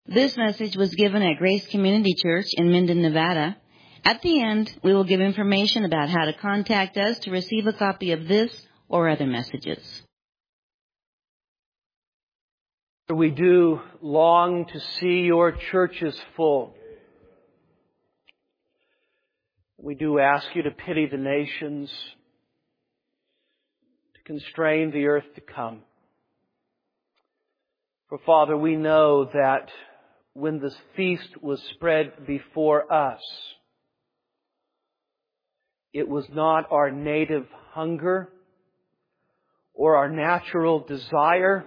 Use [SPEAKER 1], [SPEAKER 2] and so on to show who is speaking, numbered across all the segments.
[SPEAKER 1] This message was given at Grace Community Church in Minden, Nevada. At the end, we will give information about how to contact us to receive a copy of this or other messages.
[SPEAKER 2] We do long to see your churches full. We do ask you to pity the nations, to constrain the earth to come. For Father, we know that when this feast was spread before us, it was not our native hunger or our natural desire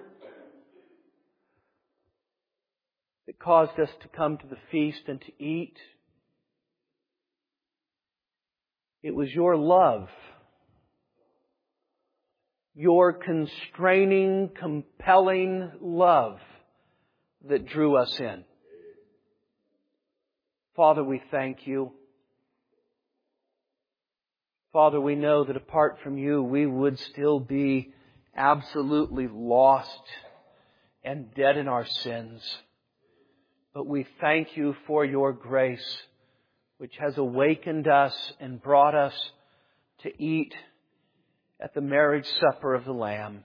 [SPEAKER 2] that caused us to come to the feast and to eat. It was your love, your constraining, compelling love that drew us in. Father, we thank you. Father, we know that apart from you, we would still be absolutely lost and dead in our sins. But we thank you for your grace, which has awakened us and brought us to eat at the marriage supper of the Lamb.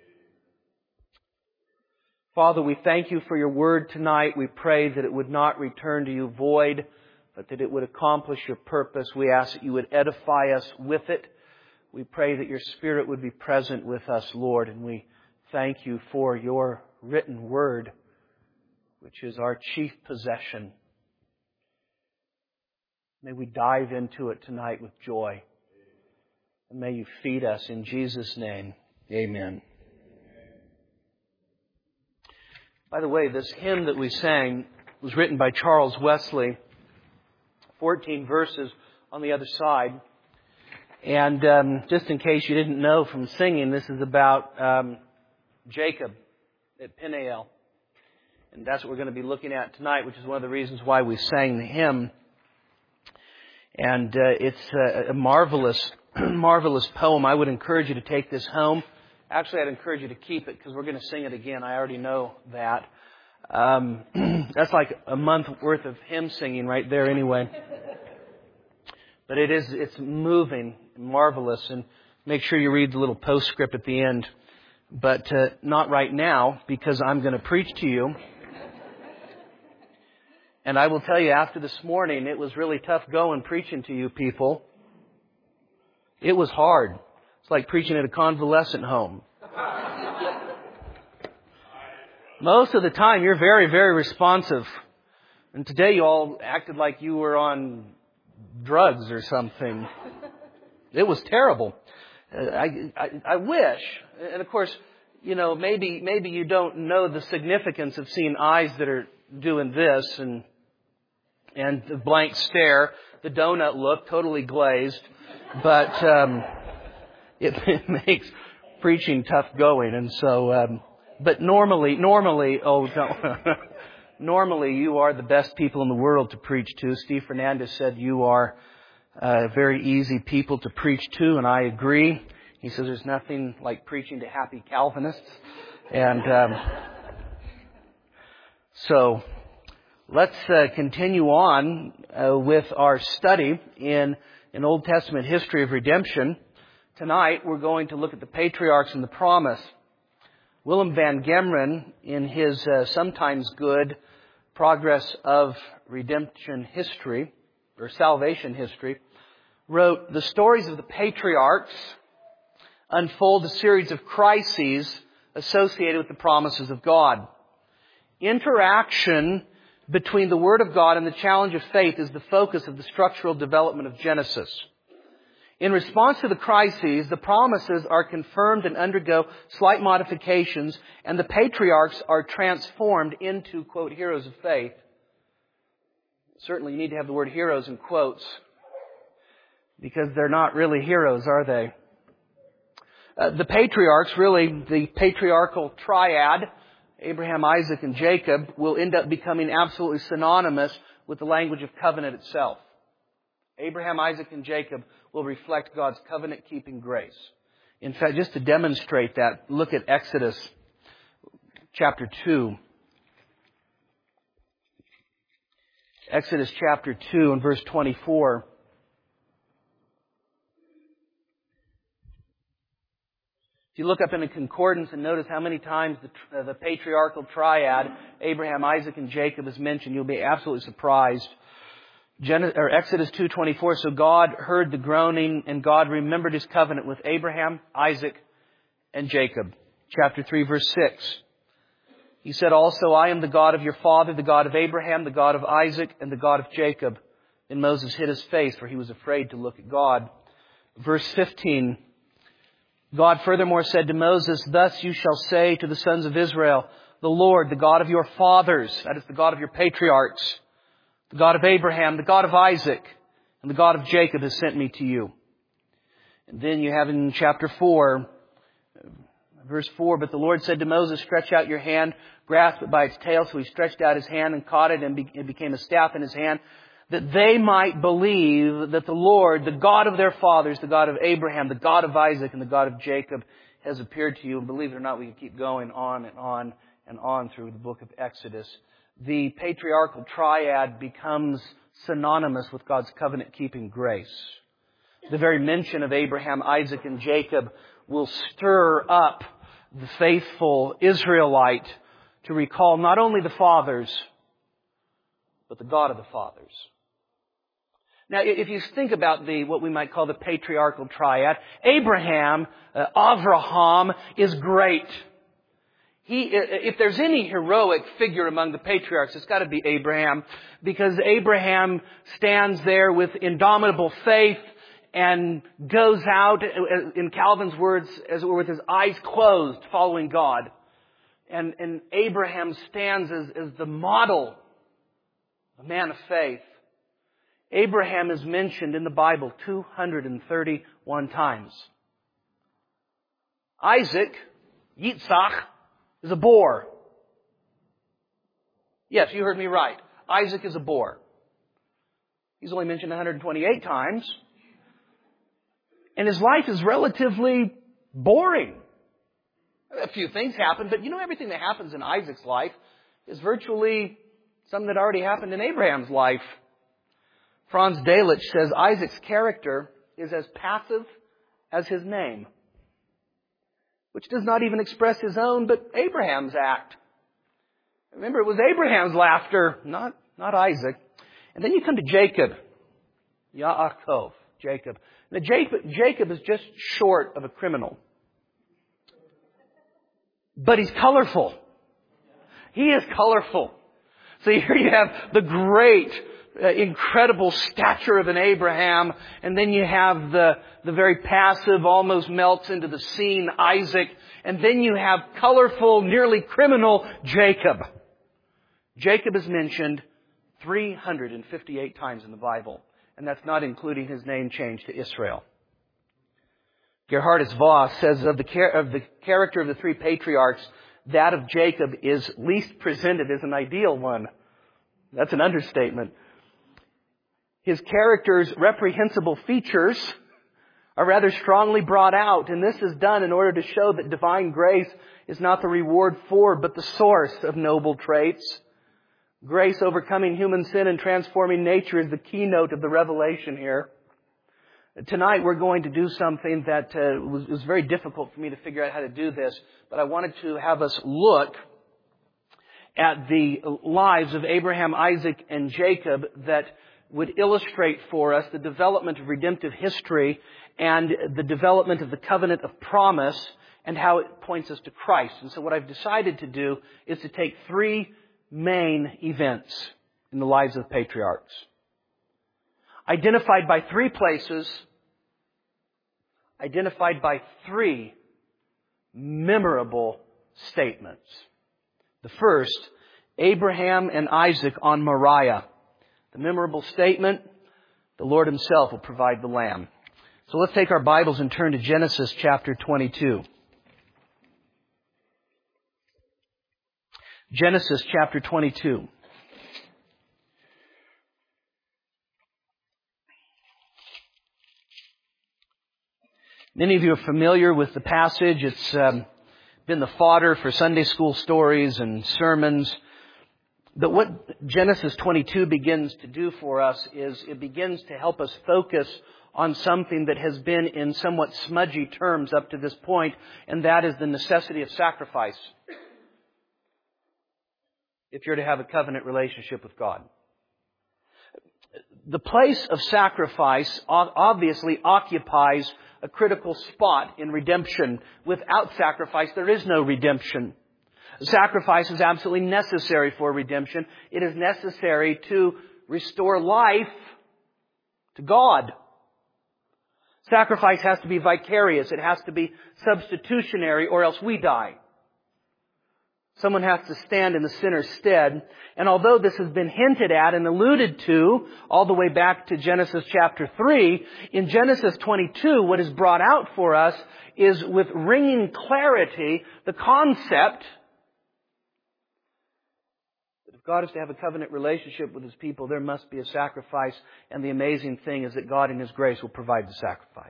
[SPEAKER 2] Father, we thank you for your word tonight. We pray that it would not return to you void, but that it would accomplish your purpose. We ask that you would edify us with it. We pray that your Spirit would be present with us, Lord, and we thank you for your written word, which is our chief possession. May we dive into it tonight with joy. And may you feed us in Jesus' name. Amen. By the way, this hymn that we sang was written by Charles Wesley. 14 verses on the other side. And just in case you didn't know from singing, this is about Jacob at Peniel. And that's what we're going to be looking at tonight, which is one of the reasons why we sang the hymn. And it's a marvelous, marvelous poem. I would encourage you to take this home. Actually, I'd encourage you to keep it because we're going to sing it again. I already know that. That's like a month worth of hymn singing right there anyway. But it's moving, marvelous, and make sure you read the little postscript at the end. But not right now, because I'm going to preach to you. And I will tell you, after this morning, it was really tough going preaching to you people. It was hard. It's like preaching at a convalescent home. Most of the time, you're very, very responsive. And today you all acted like you were on drugs or something. It was terrible. I wish, and of course, you know, maybe you don't know the significance of seeing eyes that are doing this and the blank stare, the donut look, totally glazed. But it makes preaching tough going, and so. But normally, normally you are the best people in the world to preach to. Steve Fernandez said you are very easy people to preach to, and I agree. He says there's nothing like preaching to happy Calvinists. And so let's continue on with our study in an Old Testament history of redemption. Tonight we're going to look at the patriarchs and the promise. Willem van Gemeren, in his sometimes good Progress of Redemption History, or Salvation History, wrote, "The stories of the patriarchs unfold a series of crises associated with the promises of God. Interaction between the Word of God and the challenge of faith is the focus of the structural development of Genesis. In response to the crises, the promises are confirmed and undergo slight modifications, and the patriarchs are transformed into, quote, heroes of faith." Certainly you need to have the word heroes in quotes, because they're not really heroes, are they? The patriarchs, really the patriarchal triad, Abraham, Isaac, and Jacob, will end up becoming absolutely synonymous with the language of covenant itself. Abraham, Isaac, and Jacob will reflect God's covenant-keeping grace. In fact, just to demonstrate that, look at Exodus chapter 2. Exodus chapter 2 and verse 24. If you look up in the concordance and notice how many times the patriarchal triad, Abraham, Isaac, and Jacob is mentioned, you'll be absolutely surprised. Exodus 2:24, so God heard the groaning and God remembered His covenant with Abraham, Isaac, and Jacob. Chapter 3, verse 6. He said also, I am the God of your father, the God of Abraham, the God of Isaac, and the God of Jacob. Then Moses hid his face, for he was afraid to look at God. Verse 15. God furthermore said to Moses, thus you shall say to the sons of Israel, the Lord, the God of your fathers, that is the God of your patriarchs, the God of Abraham, the God of Isaac, and the God of Jacob has sent me to you. And then you have in chapter 4, verse 4, but the Lord said to Moses, stretch out your hand, grasp it by its tail. So he stretched out his hand and caught it, and it became a staff in his hand, that they might believe that the Lord, the God of their fathers, the God of Abraham, the God of Isaac, and the God of Jacob has appeared to you. And believe it or not, we can keep going on and on and on through the book of Exodus. The patriarchal triad becomes synonymous with God's covenant-keeping grace. The very mention of Abraham, Isaac, and Jacob will stir up the faithful Israelite to recall not only the fathers, but the God of the fathers. Now, if you think about what we might call the patriarchal triad, Abraham, Avraham, is great. If there's any heroic figure among the patriarchs, it's got to be Abraham, because Abraham stands there with indomitable faith and goes out, in Calvin's words, as it were, with his eyes closed, following God. And Abraham stands as the model, a man of faith. Abraham is mentioned in the Bible 231 times. Isaac, Yitzhak, is a boar. Yes, you heard me right. Isaac is a boar. He's only mentioned 128 times. And his life is relatively boring. A few things happen, but everything that happens in Isaac's life is virtually something that already happened in Abraham's life. Franz Delitzsch says Isaac's character is as passive as his name, which does not even express his own, but Abraham's act. Remember, it was Abraham's laughter, not Isaac. And then you come to Jacob. Yaakov, Jacob. Now, Jacob is just short of a criminal. But he's colorful. He is colorful. So here you have the great, incredible stature of an Abraham, and then you have the very passive, almost melts into the scene, Isaac, and then you have colorful, nearly criminal Jacob. Jacob is mentioned 358 times in the Bible, and that's not including his name change to Israel. Gerhardus Voss says of the character of the three patriarchs, that of Jacob is least presented as an ideal one. That's an understatement. His character's reprehensible features are rather strongly brought out, and this is done in order to show that divine grace is not the reward for, but the source of noble traits. Grace overcoming human sin and transforming nature is the keynote of the revelation here. Tonight we're going to do something that was very difficult for me to figure out how to do this, but I wanted to have us look at the lives of Abraham, Isaac, and Jacob that would illustrate for us the development of redemptive history and the development of the covenant of promise and how it points us to Christ. And so what I've decided to do is to take three main events in the lives of the patriarchs, identified by three places, identified by three memorable statements. The first, Abraham and Isaac on Moriah. The memorable statement, the Lord Himself will provide the lamb. So let's take our Bibles and turn to Genesis chapter 22. Genesis chapter 22. Many of you are familiar with the passage. It's been the fodder for Sunday school stories and sermons. But what Genesis 22 begins to do for us is it begins to help us focus on something that has been in somewhat smudgy terms up to this point, and that is the necessity of sacrifice if you're to have a covenant relationship with God. The place of sacrifice obviously occupies a critical spot in redemption. Without sacrifice, there is no redemption. Sacrifice is absolutely necessary for redemption. It is necessary to restore life to God. Sacrifice has to be vicarious. It has to be substitutionary, or else we die. Someone has to stand in the sinner's stead. And although this has been hinted at and alluded to all the way back to Genesis chapter 3, in Genesis 22, what is brought out for us is with ringing clarity the concept that if God is to have a covenant relationship with His people, there must be a sacrifice. And the amazing thing is that God in His grace will provide the sacrifice.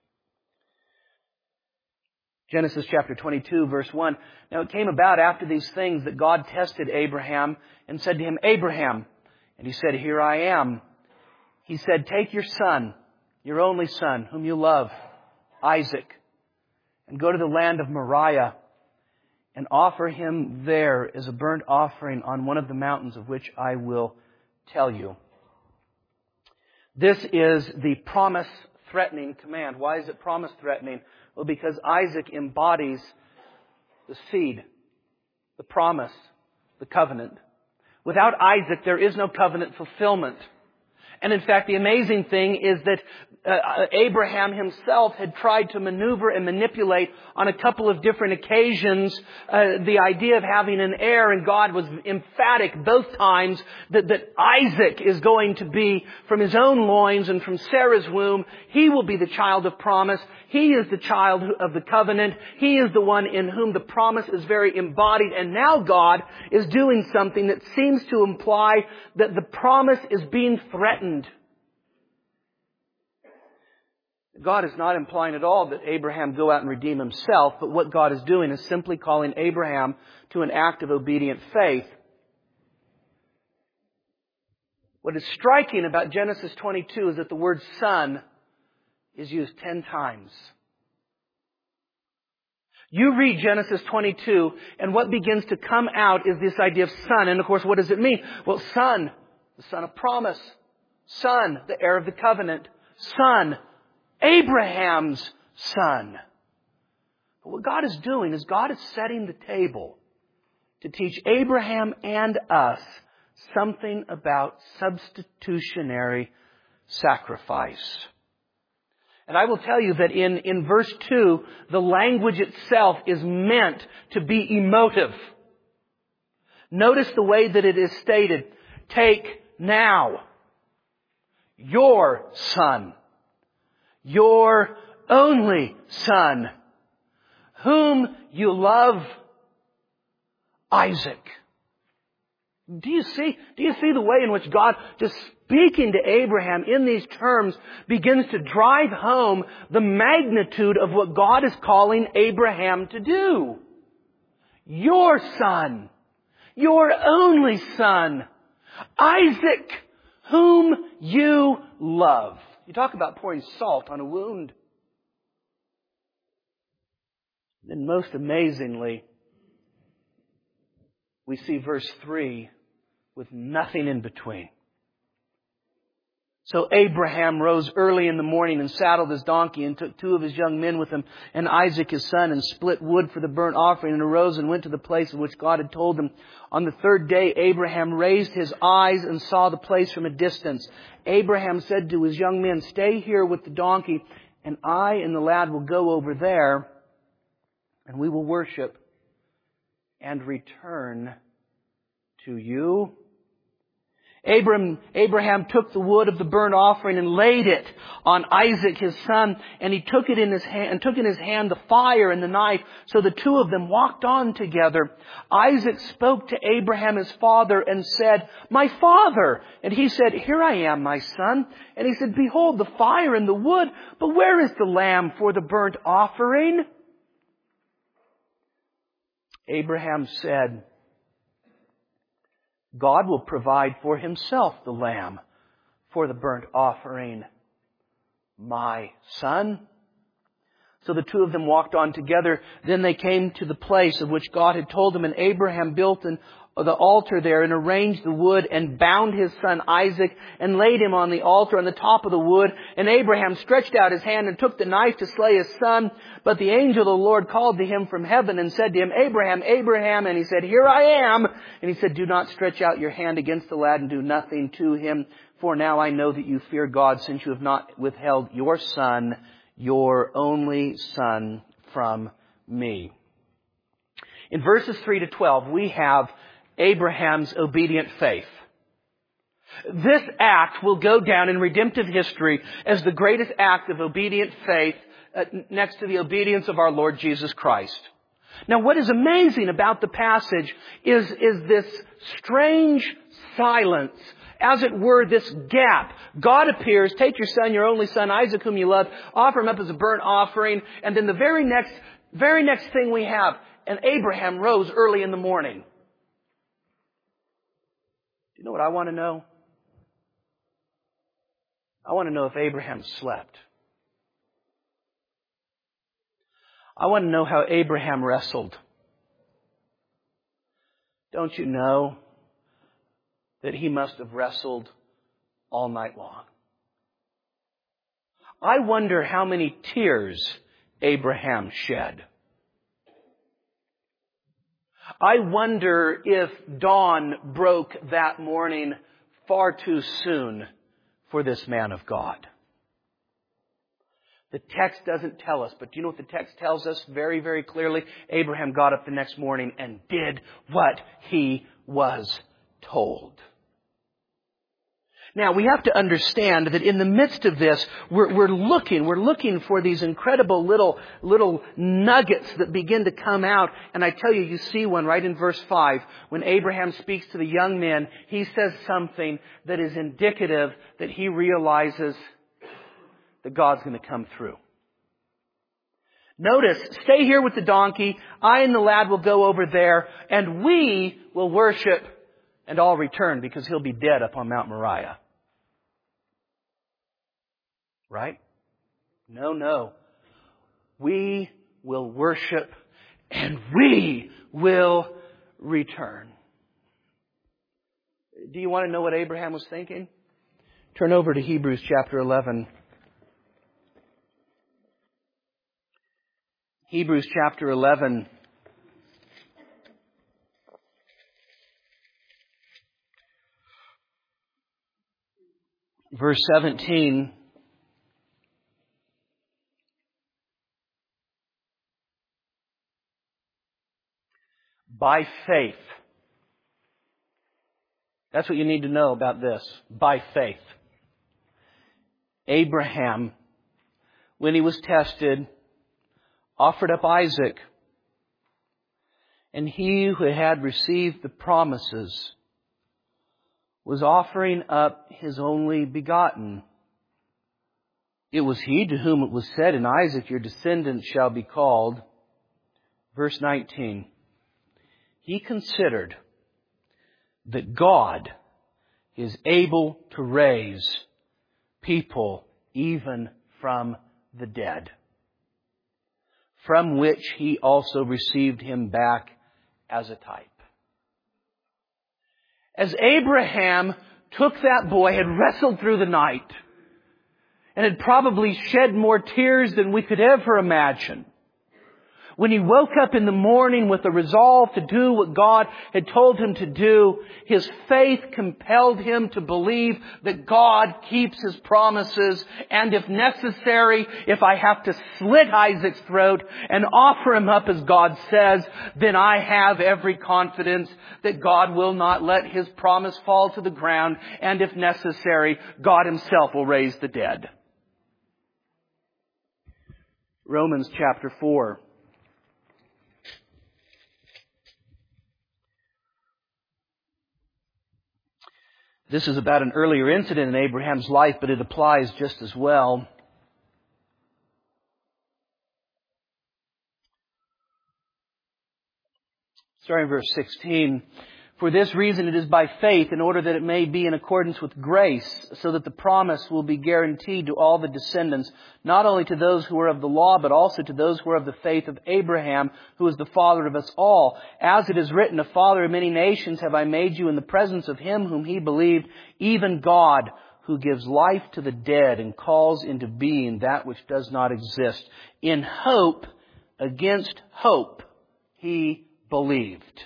[SPEAKER 2] Genesis chapter 22, verse 1. Now it came about after these things that God tested Abraham and said to him, Abraham. And he said, Here I am. He said, Take your son, your only son, whom you love, Isaac, and go to the land of Moriah and offer him there as a burnt offering on one of the mountains of which I will tell you. This is the promise-threatening command. Why is it promise-threatening? Well, because Isaac embodies the seed, the promise, the covenant. Without Isaac, there is no covenant fulfillment. And in fact, the amazing thing is that Abraham himself had tried to maneuver and manipulate on a couple of different occasions the idea of having an heir, and God was emphatic both times that Isaac is going to be from his own loins and from Sarah's womb. He will be the child of promise. He is the child of the covenant. He is the one in whom the promise is very embodied. And now God is doing something that seems to imply that the promise is being threatened. God is not implying at all that Abraham go out and redeem himself, but what God is doing is simply calling Abraham to an act of obedient faith. What is striking about Genesis 22 is that the word son is used 10 times. You read Genesis 22, and what begins to come out is this idea of son. And of course, what does it mean? Well, son, the son of promise. Son, the heir of the covenant. Son, Abraham's son. But what God is doing is God is setting the table to teach Abraham and us something about substitutionary sacrifice. And I will tell you that in verse 2, the language itself is meant to be emotive. Notice the way that it is stated. Take now your son, your only son, whom you love, Isaac. Do you see the way in which God, just speaking to Abraham in these terms, begins to drive home the magnitude of what God is calling Abraham to do? Your son, your only son, Isaac, whom you love. You talk about pouring salt on a wound. And most amazingly, we see verse 3 with nothing in between. So Abraham rose early in the morning and saddled his donkey and took 2 of his young men with him and Isaac his son and split wood for the burnt offering and arose and went to the place of which God had told him. On the 3rd day, Abraham raised his eyes and saw the place from a distance. Abraham said to his young men, Stay here with the donkey, and I and the lad will go over there, and we will worship and return to you. Abraham took the wood of the burnt offering and laid it on Isaac his son, and he took in his hand the fire and the knife. So the 2 of them walked on together. Isaac spoke to Abraham his father and said, My father! And he said, Here I am, my son. And he said, Behold the fire and the wood, but where is the lamb for the burnt offering? Abraham said, God will provide for Himself the lamb for the burnt offering, my son." So the two of them walked on together. Then they came to the place of which God had told them, and Abraham built the altar there and arranged the wood and bound his son Isaac and laid him on the altar on the top of the wood. And Abraham stretched out his hand and took the knife to slay his son. But the angel of the Lord called to him from heaven and said to him, "Abraham, Abraham." And he said, "Here I am." And he said, "Do not stretch out your hand against the lad and do nothing to him. For now I know that you fear God, since you have not withheld your son, your only son, from me." In verses 3 to 12, we have Abraham's obedient faith. This act will go down in redemptive history as the greatest act of obedient faith next to the obedience of our Lord Jesus Christ. Now, what is amazing about the passage is this strange silence. As it were, this gap. God appears, "Take your son, your only son, Isaac, whom you love, offer him up as a burnt offering." And then the very next thing we have, "And Abraham rose early in the morning." Do you know what I want to know? I want to know if Abraham slept. I want to know how Abraham wrestled. Don't you know that he must have wrestled all night long? I wonder how many tears Abraham shed. I wonder if dawn broke that morning far too soon for this man of God. The text doesn't tell us, but do you know what the text tells us very, very clearly? Abraham got up the next morning and did what he was told. Now, we have to understand that in the midst of this, we're looking for these incredible little nuggets that begin to come out. And I tell you, you see one right in verse 5. When Abraham speaks to the young men, he says something that is indicative that he realizes that God's going to come through. Notice, "Stay here with the donkey. I and the lad will go over there, and we will worship, and I'll return," because he'll be dead up on Mount Moriah. Right? No. "We will worship, and we will return." Do you want to know what Abraham was thinking? Turn over to Hebrews chapter 11. Hebrews chapter 11. Verse 17. By faith. That's what you need to know about this. By faith. Abraham, when he was tested, offered up Isaac. And he who had received the promises was offering up his only begotten. It was he to whom it was said, "In Isaac your descendants shall be called." Verse 19. He considered that God is able to raise people even from the dead, from which he also received him back as a type. As Abraham took that boy, had wrestled through the night, and had probably shed more tears than we could ever imagine, when he woke up in the morning with a resolve to do what God had told him to do, his faith compelled him to believe that God keeps His promises. And if necessary, if I have to slit Isaac's throat and offer him up as God says, then I have every confidence that God will not let His promise fall to the ground. And if necessary, God Himself will raise the dead. Romans chapter 4. This is about an earlier incident in Abraham's life, but it applies just as well. Starting in verse 16. For this reason it is by faith, in order that it may be in accordance with grace, so that the promise will be guaranteed to all the descendants, not only to those who are of the law, but also to those who are of the faith of Abraham, who is the father of us all. As it is written, a father of many nations have I made you in the presence of him whom he believed, even God, who gives life to the dead and calls into being that which does not exist. In hope, against hope, he believed,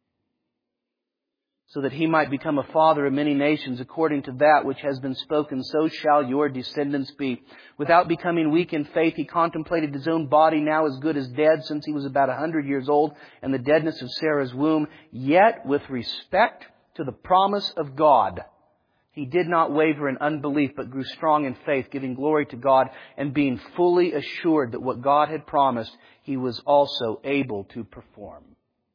[SPEAKER 2] so that he might become a father of many nations, according to that which has been spoken, so shall your descendants be. Without becoming weak in faith, he contemplated his own body now as good as dead, since he was about 100 years old, and the deadness of Sarah's womb. Yet, with respect to the promise of God, he did not waver in unbelief, but grew strong in faith, giving glory to God, and being fully assured that what God had promised, he was also able to perform.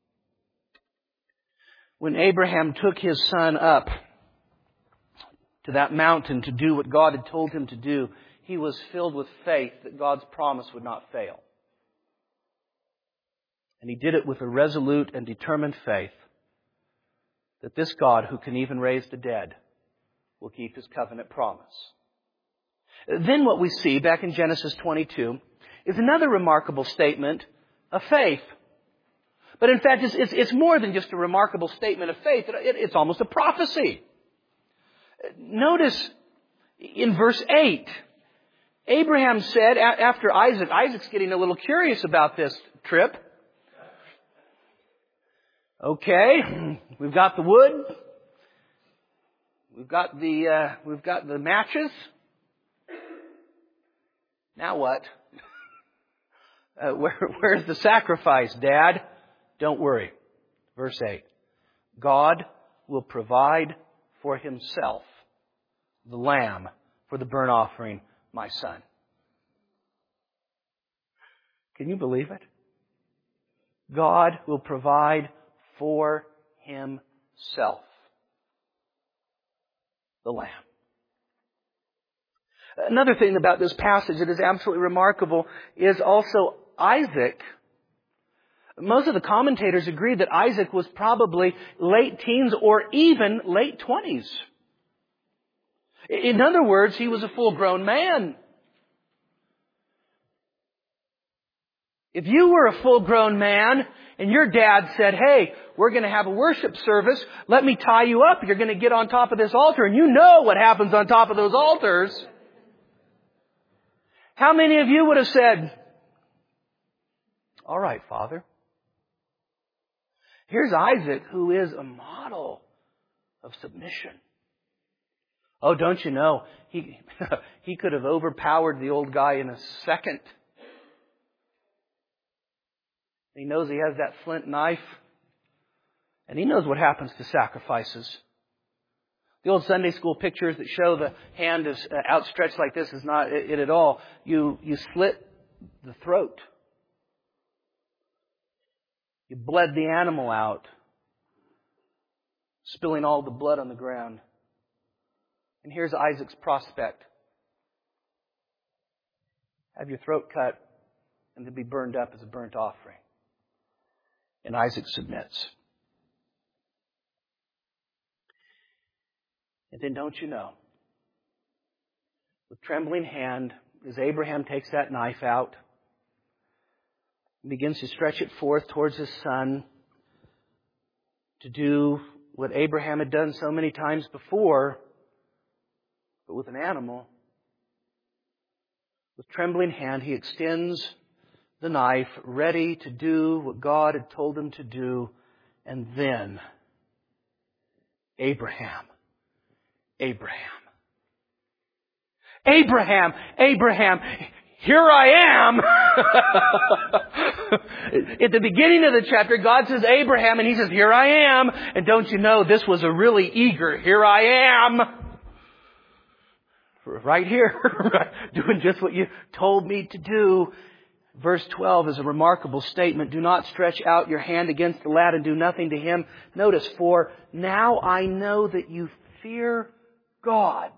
[SPEAKER 2] When Abraham took his son up to that mountain to do what God had told him to do, he was filled with faith that God's promise would not fail. And he did it with a resolute and determined faith that this God, who can even raise the dead, will keep his covenant promise. Then what we see back in Genesis 22 is another remarkable statement of faith. But in fact, it's more than just a remarkable statement of faith. It's almost a prophecy. Notice in verse 8, Abraham said, after Isaac's getting a little curious about this trip. Okay, we've got the wood. We've got the matches. Now what? Where's the sacrifice, Dad? Don't worry. Verse 8. God will provide for himself the lamb for the burnt offering, my son. Can you believe it? God will provide for himself the lamb. Another thing about this passage that is absolutely remarkable is also Isaac. Most of the commentators agree that Isaac was probably late teens or even late 20s. In other words, he was a full-grown man. If you were a full-grown man and your dad said, hey, we're going to have a worship service, let me tie you up, you're going to get on top of this altar, and you know what happens on top of those altars. How many of you would have said, all right, Father. Here's Isaac, who is a model of submission. Oh, don't you know, he could have overpowered the old guy in a second. He knows he has that flint knife, and he knows what happens to sacrifices. The old Sunday school pictures that show the hand is outstretched like this is not it at all. You slit the throat. You bled the animal out, spilling all the blood on the ground. And here's Isaac's prospect. Have your throat cut and to be burned up as a burnt offering. And Isaac submits. And then don't you know, with trembling hand, as Abraham takes that knife out, and begins to stretch it forth towards his son to do what Abraham had done so many times before, but with an animal. With trembling hand, he extends the knife, ready to do what God had told him to do. And then, Abraham, here I am. At the beginning of the chapter, God says Abraham, and he says, here I am. And don't you know, this was a really eager, here I am. Right here, doing just what you told me to do. Verse 12 is a remarkable statement. Do not stretch out your hand against the lad and do nothing to him. Notice, for now I know that you fear God.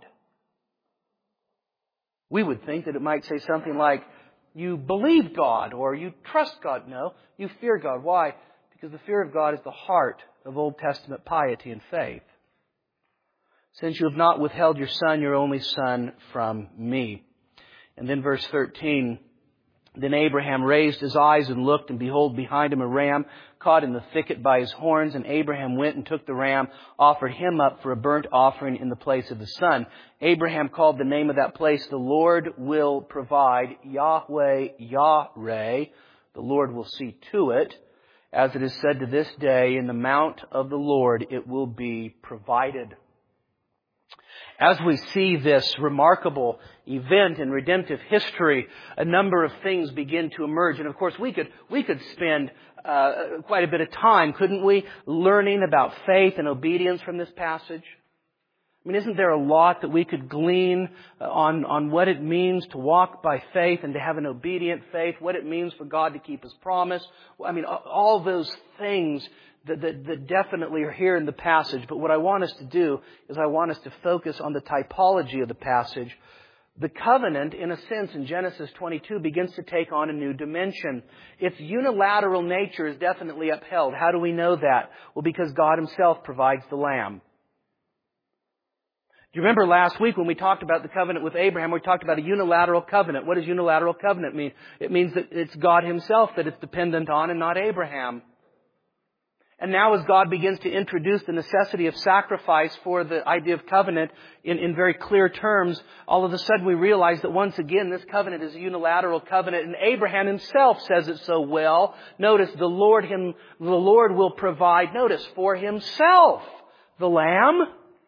[SPEAKER 2] We would think that it might say something like, you believe God or you trust God. No, you fear God. Why? Because the fear of God is the heart of Old Testament piety and faith. Since you have not withheld your son, your only son, from me. And then verse 13, then Abraham raised his eyes and looked, and behold, behind him a ram caught in the thicket by his horns. And Abraham went and took the ram, offered him up for a burnt offering in the place of the son. Abraham called the name of that place, the Lord will provide, Yahweh Yahweh. The Lord will see to it. As it is said to this day, in the mount of the Lord it will be provided. As we see this remarkable event in redemptive history, a number of things begin to emerge. And of course, we could spend quite a bit of time, couldn't we, learning about faith and obedience from this passage? I mean, isn't there a lot that we could glean on what it means to walk by faith and to have an obedient faith, what it means for God to keep His promise? I mean, all those things that definitely are here in the passage. But what I want us to do is I want us to focus on the typology of the passage. The covenant, in a sense, in Genesis 22 begins to take on a new dimension. Its unilateral nature is definitely upheld. How do we know that? Well, because God Himself provides the lamb. Do you remember last week when we talked about the covenant with Abraham, we talked about a unilateral covenant. What does unilateral covenant mean? It means that it's God Himself that it's dependent on and not Abraham. And now as God begins to introduce the necessity of sacrifice for the idea of covenant in very clear terms, all of a sudden we realize that once again this covenant is a unilateral covenant, and Abraham himself says it so well. Notice the Lord will provide, notice, for Himself the lamb.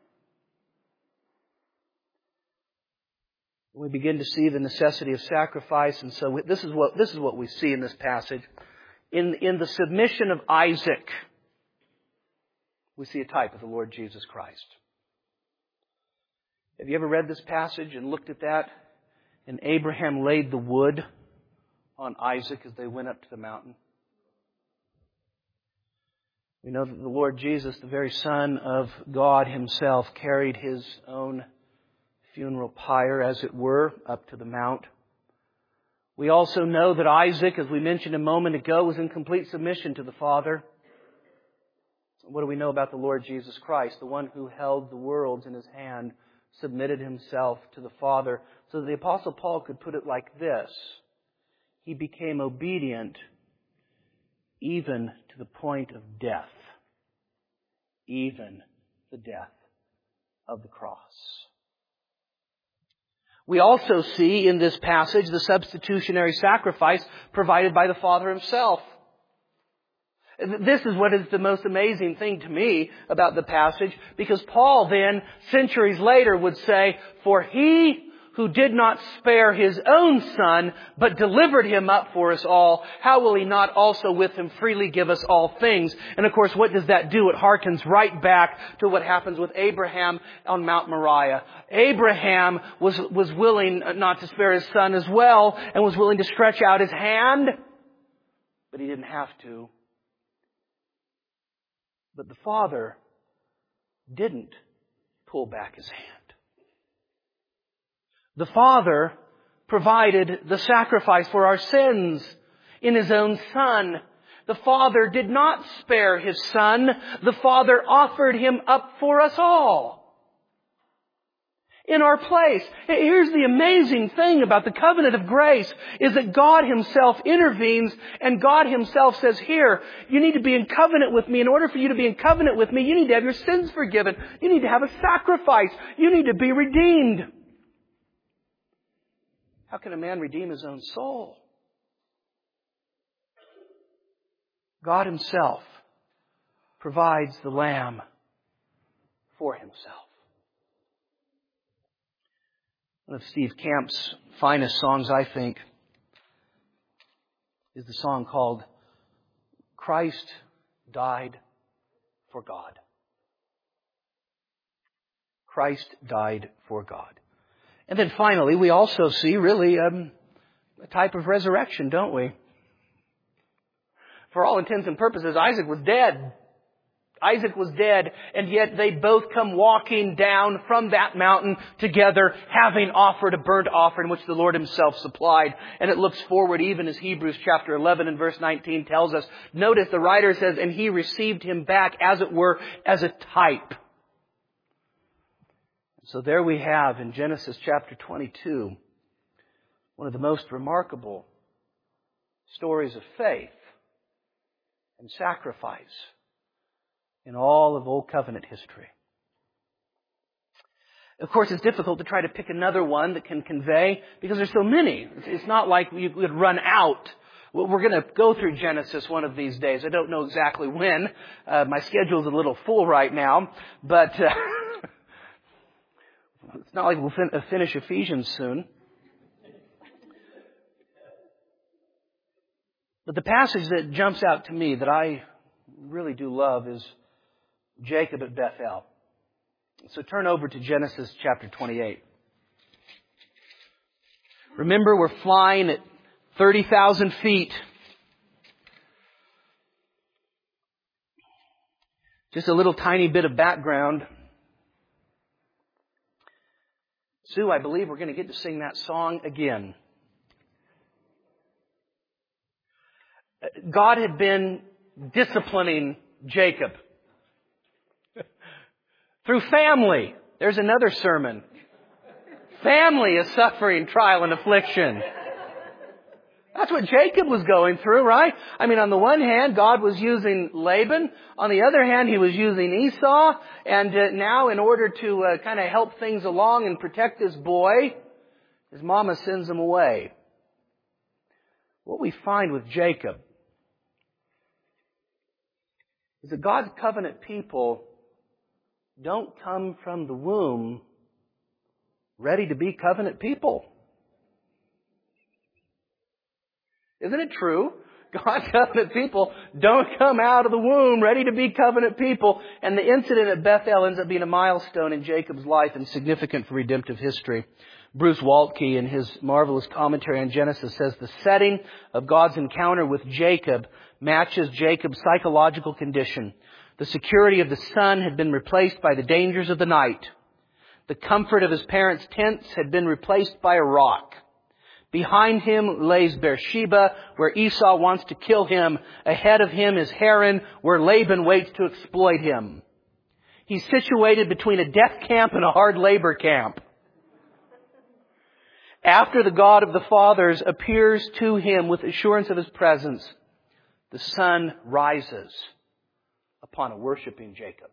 [SPEAKER 2] We begin to see the necessity of sacrifice, and so this is what we see in this passage. In the submission of Isaac, we see a type of the Lord Jesus Christ. Have you ever read this passage and looked at that? And Abraham laid the wood on Isaac as they went up to the mountain. We know that the Lord Jesus, the very Son of God Himself, carried His own funeral pyre, as it were, up to the mount. We also know that Isaac, as we mentioned a moment ago, was in complete submission to the Father. What do we know about the Lord Jesus Christ? The one who held the worlds in His hand, submitted Himself to the Father. So the Apostle Paul could put it like this: He became obedient even to the point of death. Even the death of the cross. We also see in this passage the substitutionary sacrifice provided by the Father Himself. This is what is the most amazing thing to me about the passage, because Paul then, centuries later, would say, "For He who did not spare His own Son, but delivered Him up for us all, how will He not also with Him freely give us all things?" And of course, what does that do? It harkens right back to what happens with Abraham on Mount Moriah. Abraham was willing not to spare his son as well, and was willing to stretch out his hand, but he didn't have to. But the Father didn't pull back His hand. The Father provided the sacrifice for our sins in His own Son. The Father did not spare His Son. The Father offered Him up for us all in our place. Here's the amazing thing about the covenant of grace, is that God Himself intervenes, and God Himself says, here, you need to be in covenant with me. In order for you to be in covenant with me, you need to have your sins forgiven. You need to have a sacrifice. You need to be redeemed. How can a man redeem his own soul? God Himself provides the lamb for Himself. One of Steve Camp's finest songs, I think, is the song called "Christ Died for God." Christ died for God. And then finally, we also see really a type of resurrection, don't we? For all intents and purposes, Isaac was dead. Isaac was dead, and yet they both come walking down from that mountain together, having offered a burnt offering which the Lord Himself supplied. And it looks forward even as Hebrews chapter 11 and verse 19 tells us. Notice the writer says, and he received him back, as it were, as a type. So there we have in Genesis chapter 22, one of the most remarkable stories of faith and sacrifice in all of Old Covenant history. Of course, it's difficult to try to pick another one that can convey, because there's so many. It's not like we would run out. Well, we're going to go through Genesis one of these days. I don't know exactly when. My schedule's a little full right now, but it's not like we'll finish Ephesians soon. But the passage that jumps out to me that I really do love is Jacob at Bethel. So turn over to Genesis chapter 28. Remember, we're flying at 30,000 feet. Just a little tiny bit of background. Sue, I believe we're going to get to sing that song again. God had been disciplining Jacob through family. There's another sermon. Family is suffering, trial, and affliction. That's what Jacob was going through, right? I mean, on the one hand, God was using Laban. On the other hand, He was using Esau. And now, in order to kind of help things along and protect this boy, his mama sends him away. What we find with Jacob is that God's covenant people don't come from the womb ready to be covenant people. Isn't it true? God's covenant people don't come out of the womb ready to be covenant people. And the incident at Bethel ends up being a milestone in Jacob's life and significant for redemptive history. Bruce Waltke, in his marvelous commentary on Genesis, says the setting of God's encounter with Jacob matches Jacob's psychological condition. The security of the sun had been replaced by the dangers of the night. The comfort of his parents' tents had been replaced by a rock. Behind him lays Beersheba, where Esau wants to kill him. Ahead of him is Haran, where Laban waits to exploit him. He's situated between a death camp and a hard labor camp. After the God of the fathers appears to him with assurance of His presence, the sun rises upon a worshiping Jacob.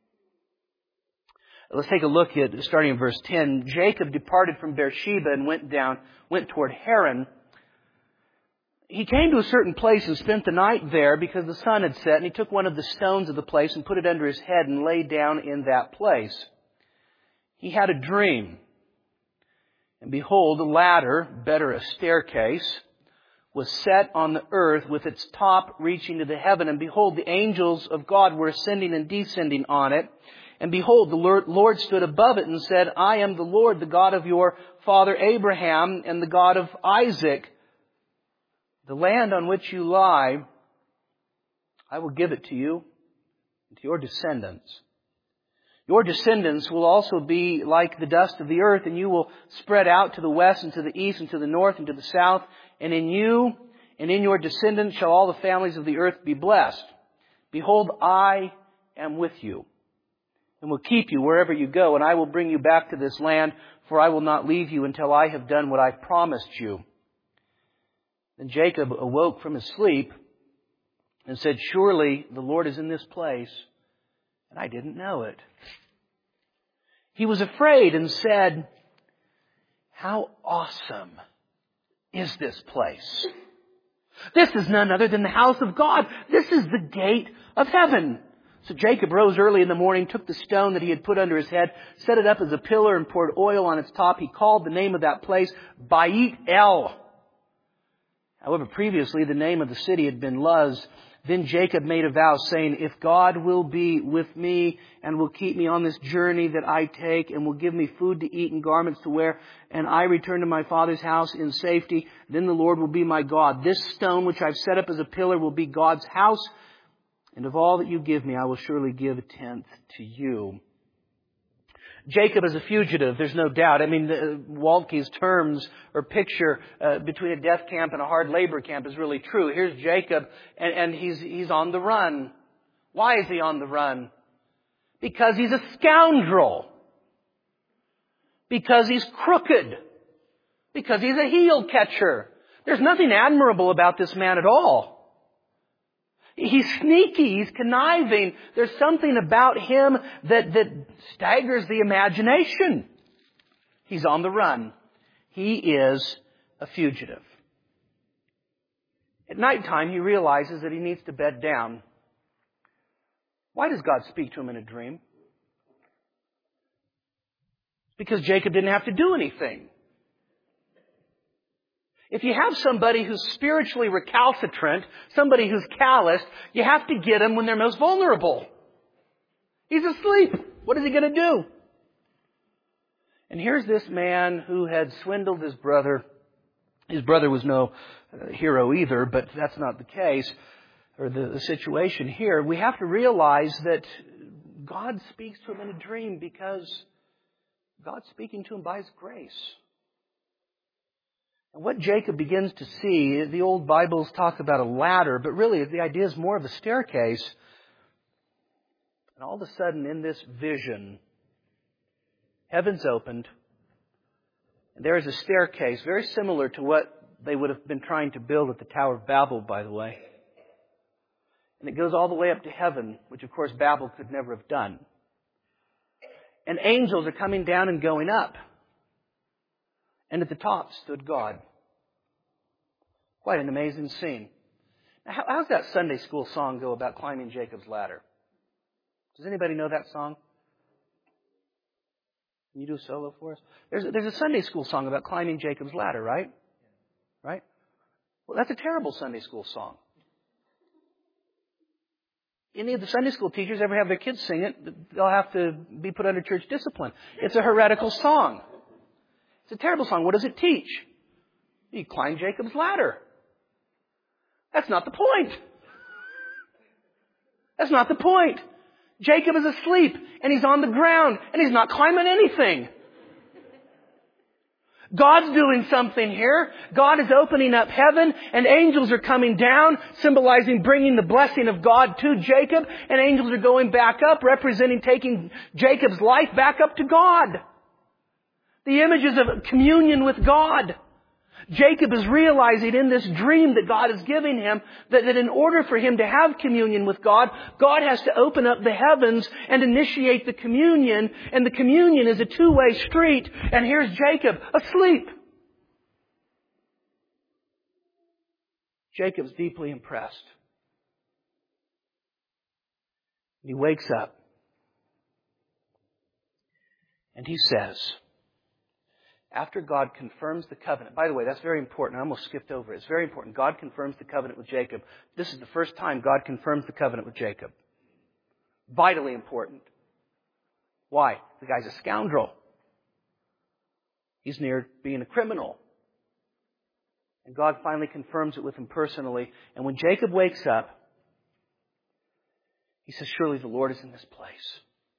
[SPEAKER 2] Let's take a look at, starting in verse 10. Jacob departed from Beersheba and went toward Haran. He came to a certain place and spent the night there because the sun had set, and he took one of the stones of the place and put it under his head and lay down in that place. He had a dream. And behold, a ladder, better a staircase, was set on the earth with its top reaching to the heaven. And behold, the angels of God were ascending and descending on it. And behold, the Lord stood above it and said, I am the Lord, the God of your father Abraham and the God of Isaac. The land on which you lie, I will give it to you and to your descendants. Your descendants will also be like the dust of the earth, and you will spread out to the west and to the east and to the north and to the south. And in you and in your descendants shall all the families of the earth be blessed. Behold, I am with you, and will keep you wherever you go, and I will bring you back to this land, for I will not leave you until I have done what I promised you. Then Jacob awoke from his sleep and said, surely the Lord is in this place, and I didn't know it. He was afraid and said, how awesome is this place? This is none other than the house of God. This is the gate of heaven. So Jacob rose early in the morning, took the stone that he had put under his head, set it up as a pillar and poured oil on its top. He called the name of that place Beit El. However, previously the name of the city had been Luz. Then Jacob made a vow, saying, if God will be with me and will keep me on this journey that I take and will give me food to eat and garments to wear, and I return to my father's house in safety, then the Lord will be my God. This stone which I've set up as a pillar will be God's house, and of all that you give me, I will surely give a tenth to you. Jacob is a fugitive, there's no doubt. I mean, Waltke's terms or picture between a death camp and a hard labor camp is really true. Here's Jacob, and he's on the run. Why is he on the run? Because he's a scoundrel. Because he's crooked. Because he's a heel catcher. There's nothing admirable about this man at all. He's sneaky, he's conniving. There's something about him that staggers the imagination. He's on the run. He is a fugitive. At nighttime, he realizes that he needs to bed down. Why does God speak to him in a dream? Because Jacob didn't have to do anything. If you have somebody who's spiritually recalcitrant, somebody who's calloused, you have to get them when they're most vulnerable. He's asleep. What is he going to do? And here's this man who had swindled his brother. His brother was no hero either, but that's not the case, or the situation here. We have to realize that God speaks to him in a dream because God's speaking to him by His grace. And what Jacob begins to see, the old Bibles talk about a ladder, but really the idea is more of a staircase. And all of a sudden in this vision, heaven's opened, and there is a staircase very similar to what they would have been trying to build at the Tower of Babel, by the way. And it goes all the way up to heaven, which of course Babel could never have done. And angels are coming down and going up. And at the top stood God. Quite an amazing scene. Now, how's that Sunday school song go about climbing Jacob's ladder? Does anybody know that song? Can you do a solo for us? There's a Sunday school song about climbing Jacob's ladder, right? Right? Well, that's a terrible Sunday school song. Any of the Sunday school teachers ever have their kids sing it, they'll have to be put under church discipline. It's a heretical song. It's a terrible song. What does it teach? You climb Jacob's ladder. That's not the point. That's not the point. Jacob is asleep, and he's on the ground, and he's not climbing anything. God's doing something here. God is opening up heaven, and angels are coming down, symbolizing bringing the blessing of God to Jacob, and angels are going back up, representing taking Jacob's life back up to God. The images of communion with God. Jacob is realizing in this dream that God is giving him that in order for him to have communion with God, God has to open up the heavens and initiate the communion. And the communion is a two-way street. And here's Jacob asleep. Jacob's deeply impressed. He wakes up. And he says, after God confirms the covenant. By the way, that's very important. I almost skipped over it. It's very important. God confirms the covenant with Jacob. This is the first time God confirms the covenant with Jacob. Vitally important. Why? The guy's a scoundrel. He's near being a criminal. And God finally confirms it with him personally. And when Jacob wakes up, he says, surely the Lord is in this place.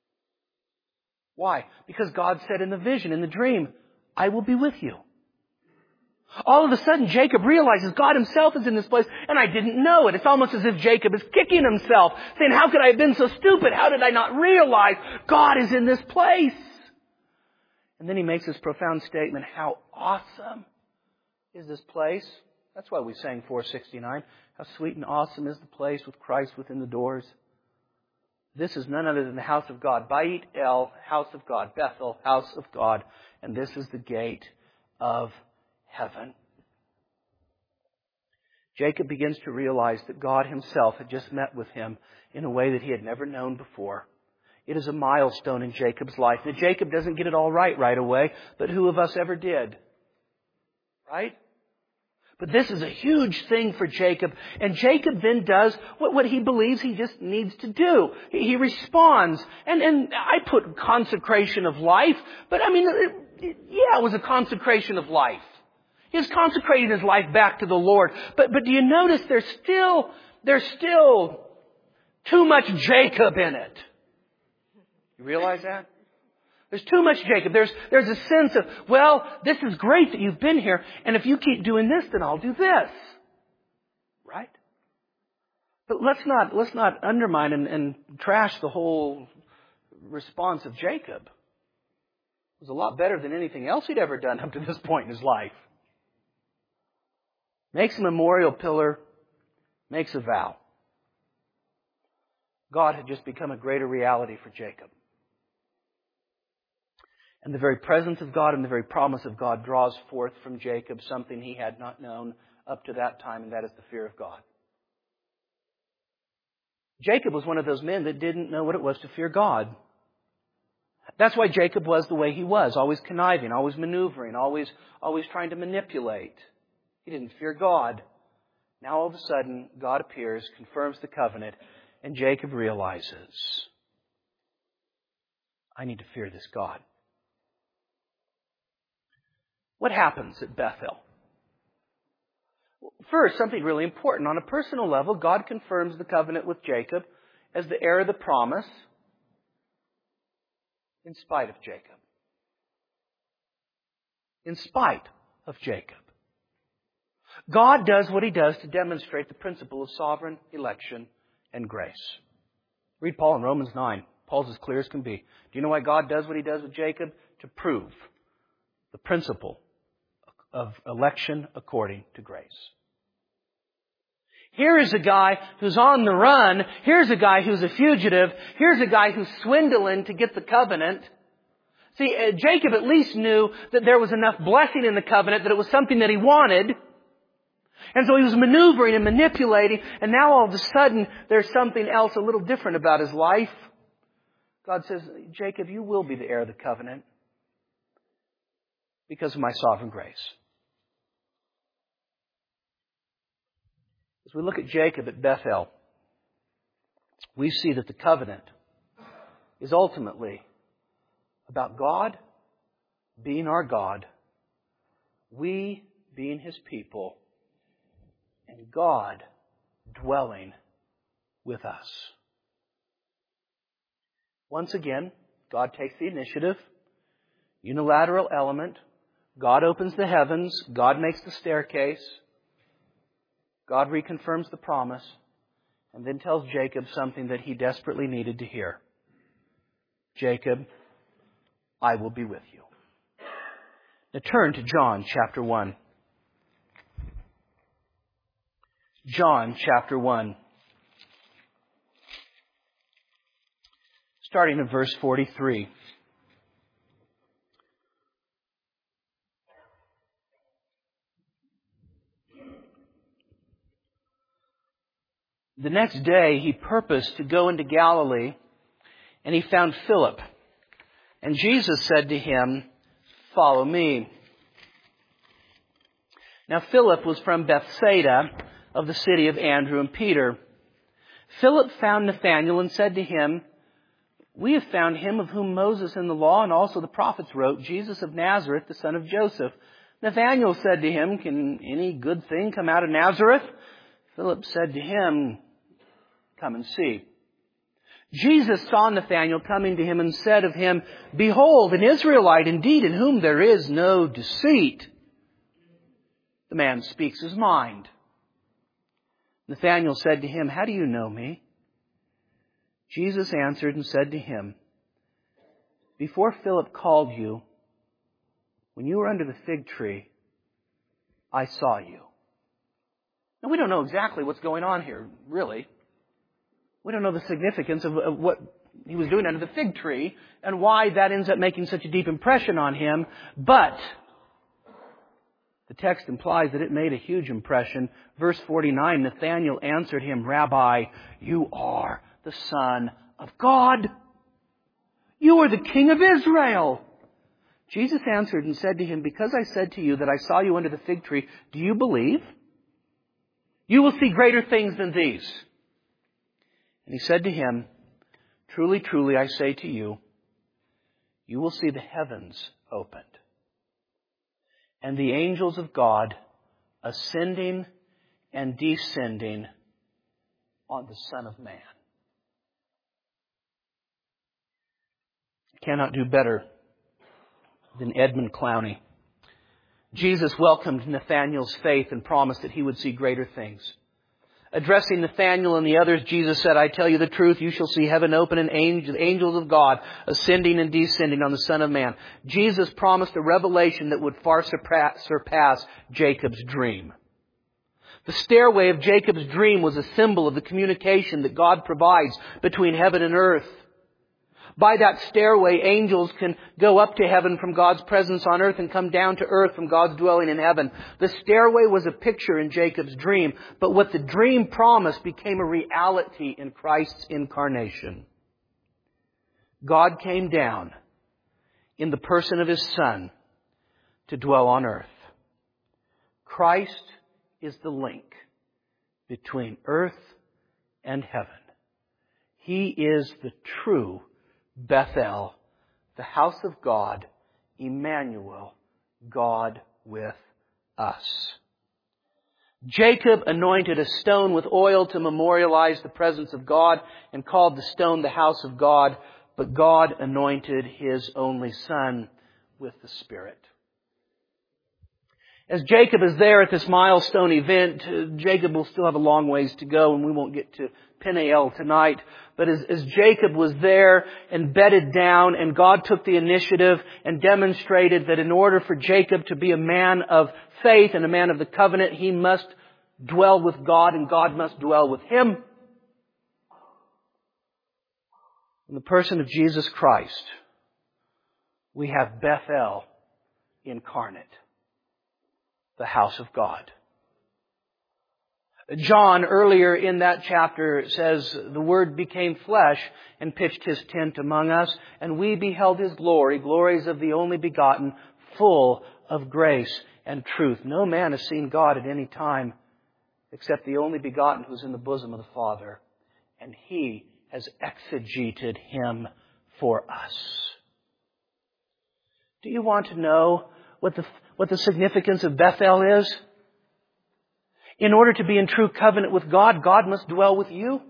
[SPEAKER 2] Why? Because God said in the vision, in the dream, I will be with you. All of a sudden, Jacob realizes God Himself is in this place, and I didn't know it. It's almost as if Jacob is kicking himself, saying, how could I have been so stupid? How did I not realize God is in this place? And then he makes this profound statement, how awesome is this place? That's why we sang 469. How sweet and awesome is the place with Christ within the doors. This is none other than the house of God. Bait El, house of God. Bethel, house of God. And this is the gate of heaven. Jacob begins to realize that God Himself had just met with him in a way that he had never known before. It is a milestone in Jacob's life. Now, Jacob doesn't get it all right away, but who of us ever did? Right? But this is a huge thing for Jacob. And Jacob then does what he believes he just needs to do. He responds. And I put consecration of life. But I mean, it was a consecration of life. He was consecrating his life back to the Lord. But do you notice there's still too much Jacob in it. You realize that? There's too much Jacob. There's a sense of, well, this is great that you've been here, and if you keep doing this, then I'll do this. Right? But let's not undermine and trash the whole response of Jacob. It was a lot better than anything else he'd ever done up to this point in his life. Makes a memorial pillar, makes a vow. God had just become a greater reality for Jacob. And the very presence of God and the very promise of God draws forth from Jacob something he had not known up to that time, and that is the fear of God. Jacob was one of those men that didn't know what it was to fear God. That's why Jacob was the way he was, always conniving, always maneuvering, always trying to manipulate. He didn't fear God. Now all of a sudden, God appears, confirms the covenant, and Jacob realizes, I need to fear this God. What happens at Bethel? First, something really important. On a personal level, God confirms the covenant with Jacob as the heir of the promise in spite of Jacob. In spite of Jacob. God does what He does to demonstrate the principle of sovereign election and grace. Read Paul in Romans 9. Paul's as clear as can be. Do you know why God does what He does with Jacob? To prove the principle of election according to grace. Here is a guy who's on the run. Here's a guy who's a fugitive. Here's a guy who's swindling to get the covenant. See, Jacob at least knew that there was enough blessing in the covenant that it was something that he wanted. And so he was maneuvering and manipulating, and now all of a sudden there's something else a little different about his life. God says, Jacob, you will be the heir of the covenant because of my sovereign grace. As we look at Jacob at Bethel, we see that the covenant is ultimately about God being our God, we being His people, and God dwelling with us. Once again, God takes the initiative, unilateral element. God opens the heavens. God makes the staircase. God reconfirms the promise and then tells Jacob something that he desperately needed to hear. Jacob, I will be with you. Now turn to John chapter 1. John chapter 1. Starting at verse 43. The next day he purposed to go into Galilee, and he found Philip. And Jesus said to him, "Follow me." Now Philip was from Bethsaida, of the city of Andrew and Peter. Philip found Nathanael and said to him, "We have found him of whom Moses in the law and also the prophets wrote, Jesus of Nazareth, the son of Joseph." Nathanael said to him, "Can any good thing come out of Nazareth?" Philip said to him, "Come and see." Jesus saw Nathanael coming to him and said of him, "Behold, an Israelite indeed, in whom there is no deceit." The man speaks his mind. Nathanael said to him, "How do you know me?" Jesus answered and said to him, "Before Philip called you, when you were under the fig tree, I saw you." Now, we don't know exactly what's going on here, really. We don't know the significance of what he was doing under the fig tree and why that ends up making such a deep impression on him. But the text implies that it made a huge impression. Verse 49, Nathanael answered him, "Rabbi, you are the Son of God. You are the King of Israel." Jesus answered and said to him, "Because I said to you that I saw you under the fig tree, do you believe? You will see greater things than these." And he said to him, "Truly, truly, I say to you, you will see the heavens opened, and the angels of God ascending and descending on the Son of Man." cannot do better than Edmund Clowney. Jesus welcomed Nathanael's faith and promised that he would see greater things. Addressing Nathanael and the others, Jesus said, I tell you the truth, you shall see heaven open and angels of God ascending and descending on the Son of Man. Jesus promised a revelation that would far surpass Jacob's dream. The stairway of Jacob's dream was a symbol of the communication that God provides between heaven and earth. By that stairway, angels can go up to heaven from God's presence on earth and come down to earth from God's dwelling in heaven. The stairway was a picture in Jacob's dream, but what the dream promised became a reality in Christ's incarnation. God came down in the person of His Son to dwell on earth. Christ is the link between earth and heaven. He is the true Bethel, the house of God, Emmanuel, God with us. Jacob anointed a stone with oil to memorialize the presence of God and called the stone the house of God, but God anointed His only Son with the Spirit. As Jacob is there at this milestone event, Jacob will still have a long ways to go, and we won't get to Peniel tonight. But as Jacob was there and bedded down, and God took the initiative and demonstrated that in order for Jacob to be a man of faith and a man of the covenant, he must dwell with God and God must dwell with him. In the person of Jesus Christ, we have Bethel incarnate, the house of God. John, earlier in that chapter, says, the Word became flesh and pitched His tent among us, and we beheld His glory, glories of the only begotten, full of grace and truth. No man has seen God at any time except the only begotten who's in the bosom of the Father, and He has exegeted Him for us. Do you want to know what the significance of Bethel is? In order to be in true covenant with God, God must dwell with you.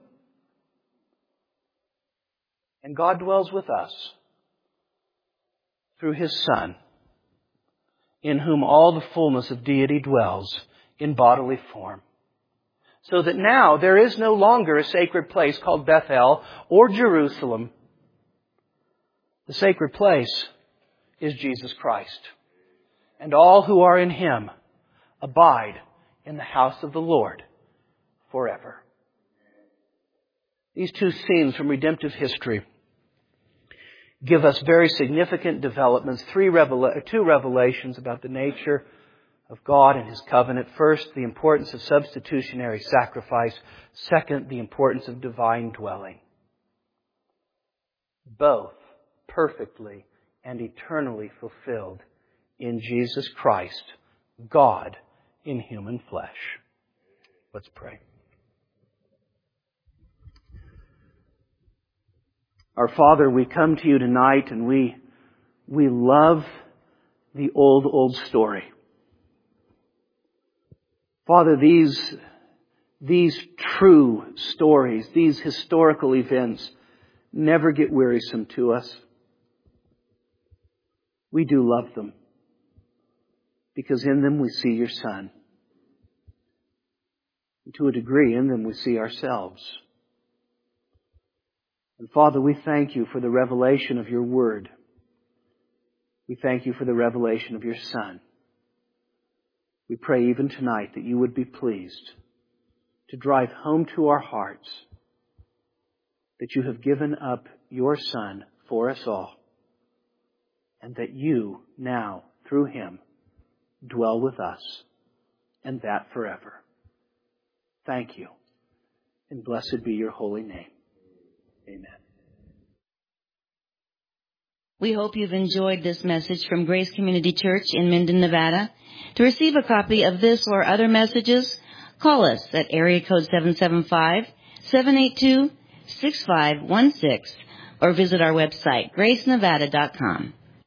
[SPEAKER 2] And God dwells with us through His Son, in whom all the fullness of deity dwells in bodily form. So that now there is no longer a sacred place called Bethel or Jerusalem. The sacred place is Jesus Christ. And all who are in Him abide in the house of the Lord forever. These two scenes from redemptive history give us very significant developments. Two revelations about the nature of God and His covenant. First, the importance of substitutionary sacrifice. Second, the importance of divine dwelling. Both perfectly and eternally fulfilled in Jesus Christ, God in human flesh. Let's pray. Our Father, we come to You tonight and we love the old story. Father, these true stories, these historical events never get wearisome to us. We do love them, because in them we see Your Son. And to a degree, in them we see ourselves. And Father, we thank You for the revelation of Your Word. We thank You for the revelation of Your Son. We pray even tonight that You would be pleased to drive home to our hearts that You have given up Your Son for us all, and that You now, through Him, dwell with us, and that forever. Thank You, and blessed be Your holy name. Amen.
[SPEAKER 1] We hope you've enjoyed this message from Grace Community Church in Minden, Nevada. To receive a copy of this or other messages, call us at area code 775-782-6516 or visit our website, gracenevada.com.